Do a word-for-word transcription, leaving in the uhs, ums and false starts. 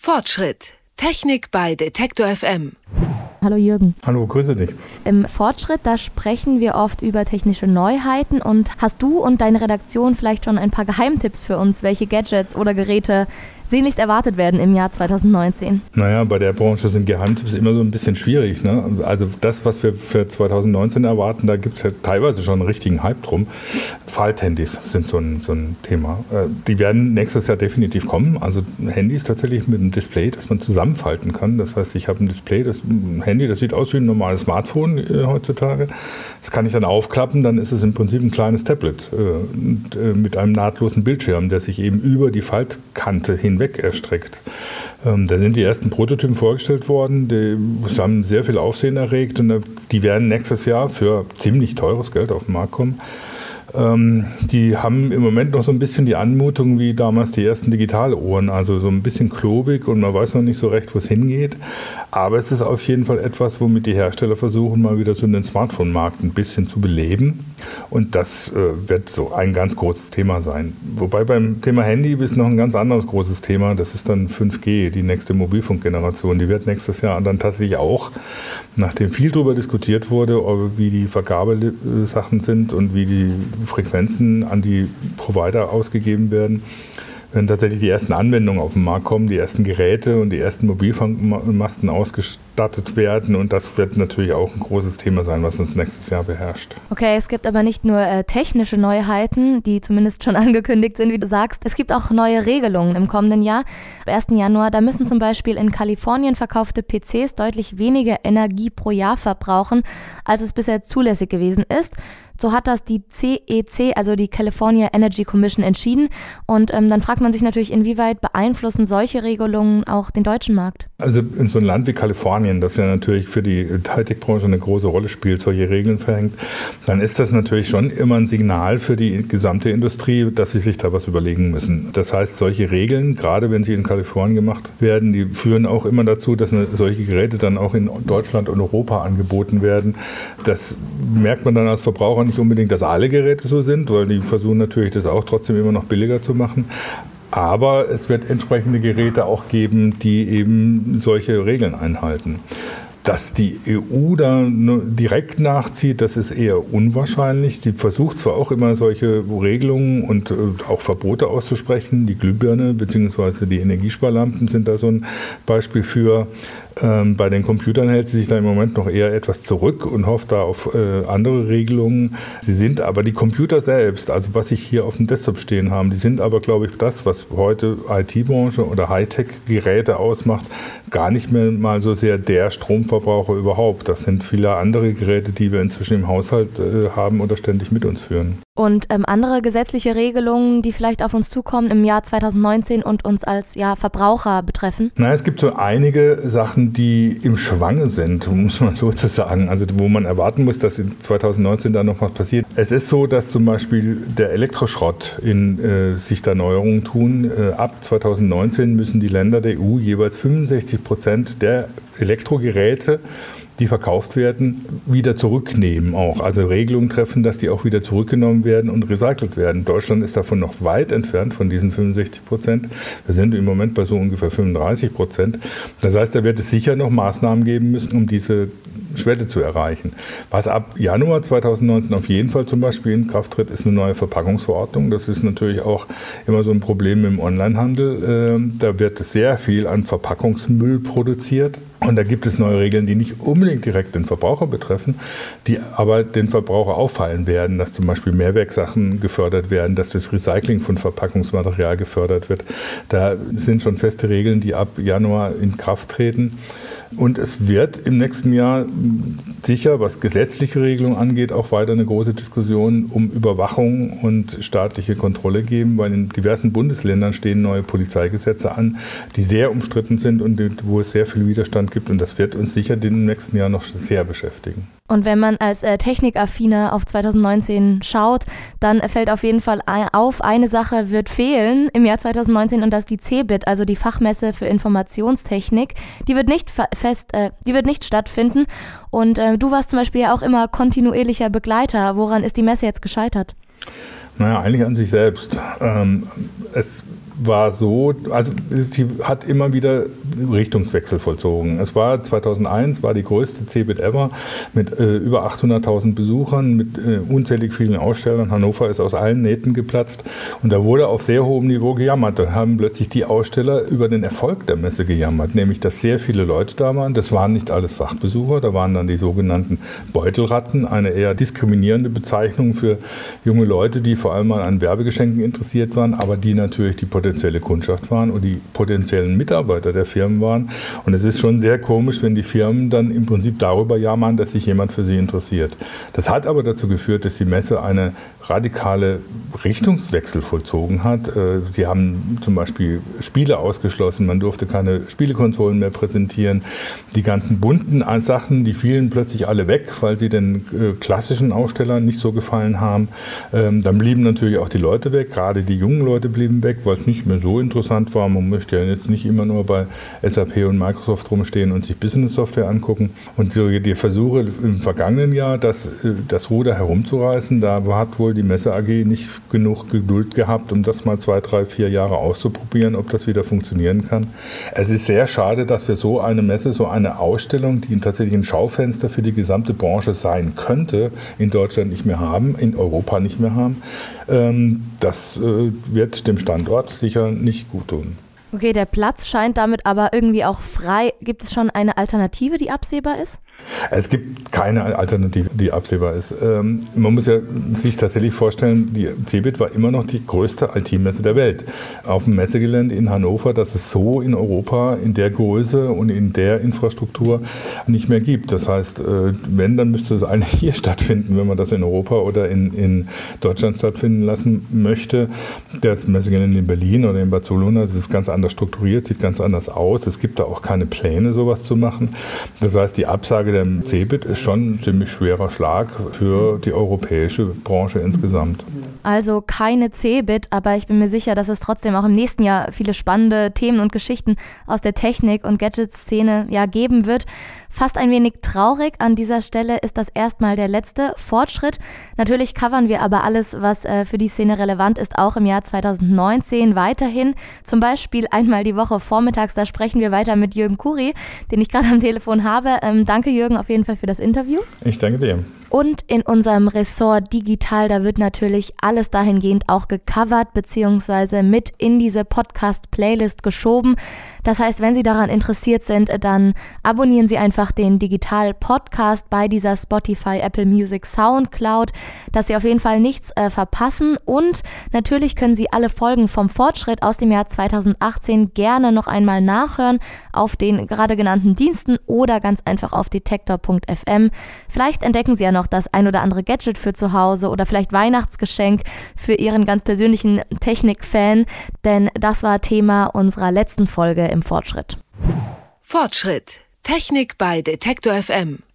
Fortschritt. Technik bei Detektor F M. Hallo Jürgen. Hallo, grüße dich. Im Fortschritt, da sprechen wir oft über technische Neuheiten. Und hast du und deine Redaktion vielleicht schon ein paar Geheimtipps für uns, welche Gadgets oder Geräte sehnlichst erwartet werden im Jahr zwanzig neunzehn? Naja, bei der Branche sind Geheimtipps immer so ein bisschen schwierig, ne? Also das, was wir für zwanzig neunzehn erwarten, da gibt es ja teilweise schon einen richtigen Hype drum. Falthandys sind so ein, so ein Thema. Die werden nächstes Jahr definitiv kommen. Also Handys tatsächlich mit einem Display, das man zusammenfalten kann. Das heißt, ich habe ein Display, das ein Handy, das sieht aus wie ein normales Smartphone äh, heutzutage. Das kann ich dann aufklappen, dann ist es im Prinzip ein kleines Tablet äh, und, äh, mit einem nahtlosen Bildschirm, der sich eben über die Faltkante hinweg erstreckt. Ähm, da sind die ersten Prototypen vorgestellt worden, die haben sehr viel Aufsehen erregt und äh, die werden nächstes Jahr für ziemlich teures Geld auf den Markt kommen. Ähm, die haben im Moment noch so ein bisschen die Anmutung wie damals die ersten Digitalohren, also so ein bisschen klobig und man weiß noch nicht so recht, wo es hingeht. Aber es ist auf jeden Fall etwas, womit die Hersteller versuchen, mal wieder so den Smartphone-Markt ein bisschen zu beleben. Und das äh, wird so ein ganz großes Thema sein. Wobei beim Thema Handy ist noch ein ganz anderes großes Thema. Das ist dann fünf G, die nächste Mobilfunkgeneration. Die wird nächstes Jahr dann tatsächlich auch, nachdem viel darüber diskutiert wurde, wie die Vergabesachen sind und wie die Frequenzen an die Provider ausgegeben werden, wenn tatsächlich die ersten Anwendungen auf den Markt kommen, die ersten Geräte und die ersten Mobilfunkmasten ausgestattet werden. Und das wird natürlich auch ein großes Thema sein, was uns nächstes Jahr beherrscht. Okay, es gibt aber nicht nur äh, technische Neuheiten, die zumindest schon angekündigt sind, wie du sagst. Es gibt auch neue Regelungen im kommenden Jahr. Am ersten Januar, da müssen zum Beispiel in Kalifornien verkaufte P Cs deutlich weniger Energie pro Jahr verbrauchen, als es bisher zulässig gewesen ist. So hat das die C E C, also die California Energy Commission, entschieden. Und ähm, dann fragt man sich natürlich, inwieweit beeinflussen solche Regelungen auch den deutschen Markt? Also in so einem Land wie Kalifornien, das ja natürlich für die Hightech-Branche eine große Rolle spielt, solche Regeln verhängt, dann ist das natürlich schon immer ein Signal für die gesamte Industrie, dass sie sich da was überlegen müssen. Das heißt, solche Regeln, gerade wenn sie in Kalifornien gemacht werden, die führen auch immer dazu, dass solche Geräte dann auch in Deutschland und Europa angeboten werden. Das merkt man dann als Verbraucher nicht unbedingt, dass alle Geräte so sind, weil die versuchen natürlich, das auch trotzdem immer noch billiger zu machen. Aber es wird entsprechende Geräte auch geben, die eben solche Regeln einhalten. Dass die E U da direkt nachzieht, das ist eher unwahrscheinlich. Die versucht zwar auch immer solche Regelungen und auch Verbote auszusprechen. Die Glühbirne bzw. die Energiesparlampen sind da so ein Beispiel für. Ähm, bei den Computern hält sie sich da im Moment noch eher etwas zurück und hofft da auf äh, andere Regelungen. Sie sind aber die Computer selbst, also was ich hier auf dem Desktop stehen haben, die sind aber, glaube ich, das, was heute I T-Branche oder Hightech-Geräte ausmacht, gar nicht mehr mal so sehr der Stromverbraucher überhaupt. Das sind viele andere Geräte, die wir inzwischen im Haushalt äh, haben oder ständig mit uns führen. Und ähm, andere gesetzliche Regelungen, die vielleicht auf uns zukommen im Jahr zwanzig neunzehn und uns als ja, Verbraucher betreffen? Na, es gibt so einige Sachen, die im Schwange sind, muss man sozusagen. Also wo man erwarten muss, dass in zwanzig neunzehn da noch was passiert. Es ist so, dass zum Beispiel der Elektroschrott in äh, sich da Neuerungen tun. Äh, ab zwanzig neunzehn müssen die Länder der E U jeweils fünfundsechzig Prozent der Elektrogeräte, die verkauft werden, wieder zurücknehmen auch. Also Regelungen treffen, dass die auch wieder zurückgenommen werden und recycelt werden. Deutschland ist davon noch weit entfernt, von diesen fünfundsechzig Prozent. Wir sind im Moment bei so ungefähr fünfunddreißig Prozent. Das heißt, da wird es sicher noch Maßnahmen geben müssen, um diese Schwelle zu erreichen. Was ab Januar zwanzig neunzehn auf jeden Fall zum Beispiel in Kraft tritt, ist eine neue Verpackungsverordnung. Das ist natürlich auch immer so ein Problem im Onlinehandel. Da wird sehr viel an Verpackungsmüll produziert. Und da gibt es neue Regeln, die nicht unbedingt direkt den Verbraucher betreffen, die aber den Verbraucher auffallen werden, dass zum Beispiel Mehrwerksachen gefördert werden, dass das Recycling von Verpackungsmaterial gefördert wird. Da sind schon feste Regeln, die ab Januar in Kraft treten. Und es wird im nächsten Jahr sicher, was gesetzliche Regelungen angeht, auch weiter eine große Diskussion um Überwachung und staatliche Kontrolle geben, weil in diversen Bundesländern stehen neue Polizeigesetze an, die sehr umstritten sind und wo es sehr viel Widerstand gibt. Und das wird uns sicher im nächsten Jahr noch sehr beschäftigen. Und wenn man als äh, Technikaffiner auf zwanzig neunzehn schaut, dann fällt auf jeden Fall auf, eine Sache wird fehlen im Jahr zwanzig neunzehn und das ist die C eBIT, also die Fachmesse für Informationstechnik. Die wird nicht fest, äh, die wird nicht stattfinden und äh, du warst zum Beispiel ja auch immer kontinuierlicher Begleiter. Woran ist die Messe jetzt gescheitert? Naja, eigentlich an sich selbst. Ähm, es war so, also sie hat immer wieder Richtungswechsel vollzogen. Es war zweitausendeins, war die größte CeBIT ever mit äh, über achthunderttausend Besuchern, mit äh, unzählig vielen Ausstellern. Hannover ist aus allen Nähten geplatzt und da wurde auf sehr hohem Niveau gejammert. Da haben plötzlich die Aussteller über den Erfolg der Messe gejammert, nämlich dass sehr viele Leute da waren. Das waren nicht alles Fachbesucher, da waren dann die sogenannten Beutelratten, eine eher diskriminierende Bezeichnung für junge Leute, die vor allem mal an Werbegeschenken interessiert waren, aber die natürlich die potenzielle Kundschaft waren und die potenziellen Mitarbeiter der Firmen waren. Und es ist schon sehr komisch, wenn die Firmen dann im Prinzip darüber jammern, dass sich jemand für sie interessiert. Das hat aber dazu geführt, dass die Messe eine radikale Richtungswechsel vollzogen hat. Sie haben zum Beispiel Spiele ausgeschlossen, man durfte keine Spielekonsolen mehr präsentieren. Die ganzen bunten Sachen, die fielen plötzlich alle weg, weil sie den klassischen Ausstellern nicht so gefallen haben. Dann blieben natürlich auch die Leute weg, gerade die jungen Leute blieben weg, weil es nicht mehr so interessant war. Man möchte ja jetzt nicht immer nur bei S A P und Microsoft rumstehen und sich Business-Software angucken. Und so die Versuche im vergangenen Jahr, das, das Ruder herumzureißen, da hat wohl die Messe A G nicht genug Geduld gehabt, um das mal zwei, drei, vier Jahre auszuprobieren, ob das wieder funktionieren kann. Es ist sehr schade, dass wir so eine Messe, so eine Ausstellung, die tatsächlich ein Schaufenster für die gesamte Branche sein könnte, in Deutschland nicht mehr haben, in Europa nicht mehr haben. Das wird dem Standort sicher nicht gut tun. Okay, der Platz scheint damit aber irgendwie auch frei. Gibt es schon eine Alternative, die absehbar ist? Es gibt keine Alternative, die absehbar ist. Ähm, man muss ja sich tatsächlich vorstellen, die CeBIT war immer noch die größte I T-Messe der Welt. Auf dem Messegelände in Hannover, das es so in Europa in der Größe und in der Infrastruktur nicht mehr gibt. Das heißt, äh, wenn, dann müsste es eigentlich hier stattfinden, wenn man das in Europa oder in, in Deutschland stattfinden lassen möchte. Das Messegelände in Berlin oder in Barcelona, das ist ganz anders strukturiert, sieht ganz anders aus. Es gibt da auch keine Pläne, sowas zu machen. Das heißt, die Absage der CeBIT ist schon ein ziemlich schwerer Schlag für die europäische Branche insgesamt. Also keine CeBIT, aber ich bin mir sicher, dass es trotzdem auch im nächsten Jahr viele spannende Themen und Geschichten aus der Technik- und Gadget-Szene ja geben wird. Fast ein wenig traurig an dieser Stelle ist das erstmal der letzte Fortschritt. Natürlich covern wir aber alles, was äh, für die Szene relevant ist, auch im Jahr zweitausendneunzehn weiterhin. Zum Beispiel einmal die Woche vormittags, da sprechen wir weiter mit Jürgen Kuri, den ich gerade am Telefon habe. Ähm, danke Jürgen auf jeden Fall für das Interview. Ich danke dir. Und in unserem Ressort Digital, da wird natürlich alles dahingehend auch gecovert beziehungsweise mit in diese Podcast-Playlist geschoben. Das heißt, wenn Sie daran interessiert sind, dann abonnieren Sie einfach den Digital-Podcast bei dieser Spotify, Apple Music, Soundcloud, dass Sie auf jeden Fall nichts äh, verpassen. Und natürlich können Sie alle Folgen vom Fortschritt aus dem Jahr zweitausendachtzehn gerne noch einmal nachhören auf den gerade genannten Diensten oder ganz einfach auf detektor punkt f m. Vielleicht entdecken Sie ja noch das ein oder andere Gadget für zu Hause oder vielleicht Weihnachtsgeschenk für Ihren ganz persönlichen Technik-Fan, denn das war Thema unserer letzten Folge im Fortschritt. Fortschritt. Technik bei Detektor F M.